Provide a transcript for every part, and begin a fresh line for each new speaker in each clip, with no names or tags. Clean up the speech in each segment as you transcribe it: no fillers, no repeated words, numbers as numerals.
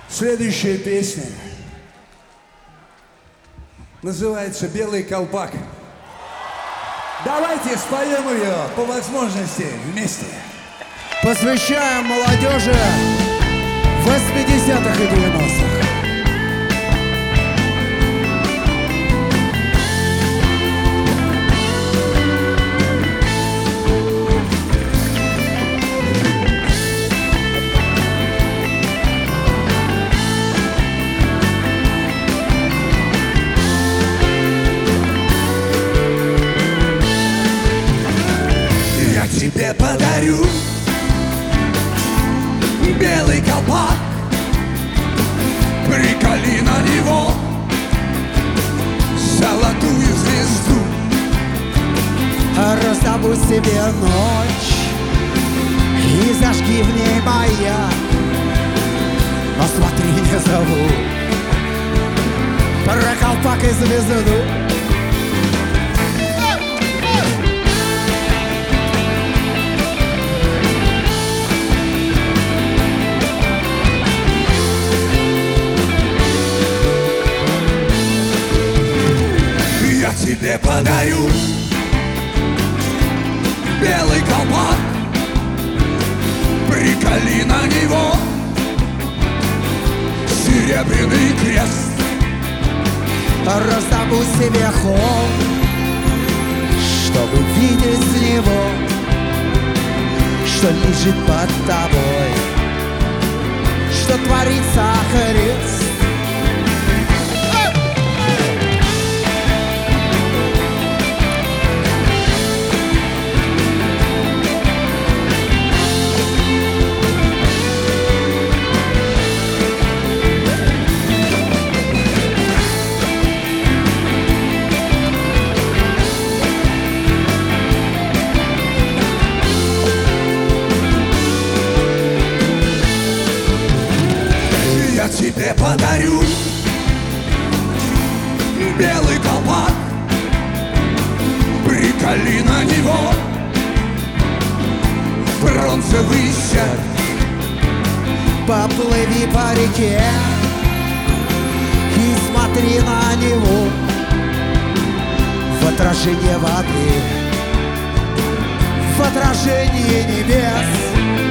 Следующая песня называется «Белый колпак». Давайте споем ее по возможности вместе.
Посвящаем молодежи 80-х и 90-х.
Тебе подарю белый колпак, приколи на него золотую звезду.
Раздобудь себе ночь и зажги в ней маяк, но смотри, не забудь про колпак и звезду.
Тебе подарю белый колпак, приколи на него серебряный крест.
Раздобудь себе холм, чтобы видеть с него, что лежит под тобой, что творится крест.
Тебе подарю белый колпак, приколи на него бронзовый серп.
Поплыви по реке и смотри на него в отражение воды, в отражении небес.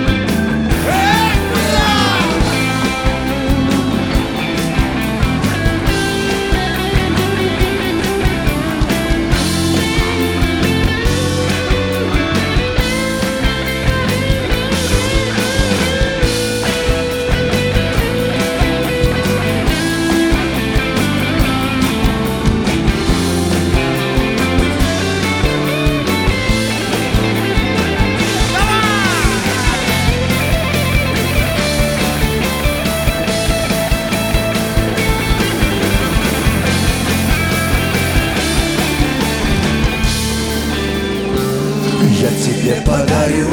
Я тебе подарю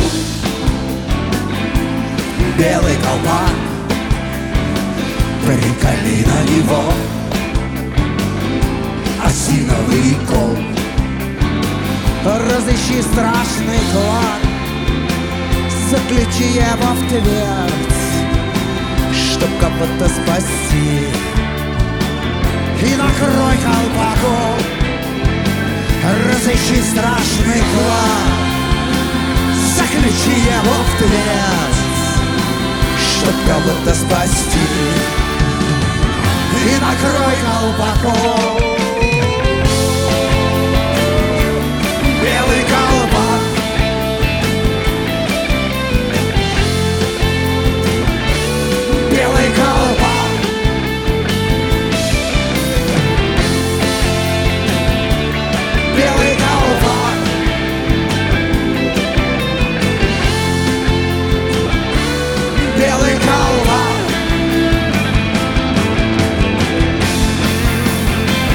белый колпак, приколи на него осиновый кол.
Разыщи страшный клад, заключи его в твердь, чтоб кого-то спасти, и накрой колпаком. Разыщи страшный клад, заключи его в твердь, чтоб кого-то спасти, и накрой колпаком. Белый колпак, белый колпак, белый колпак, белый колпак.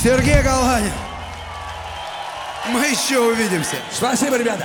Сергей Галанин. Мы еще увидимся.
Спасибо, ребята.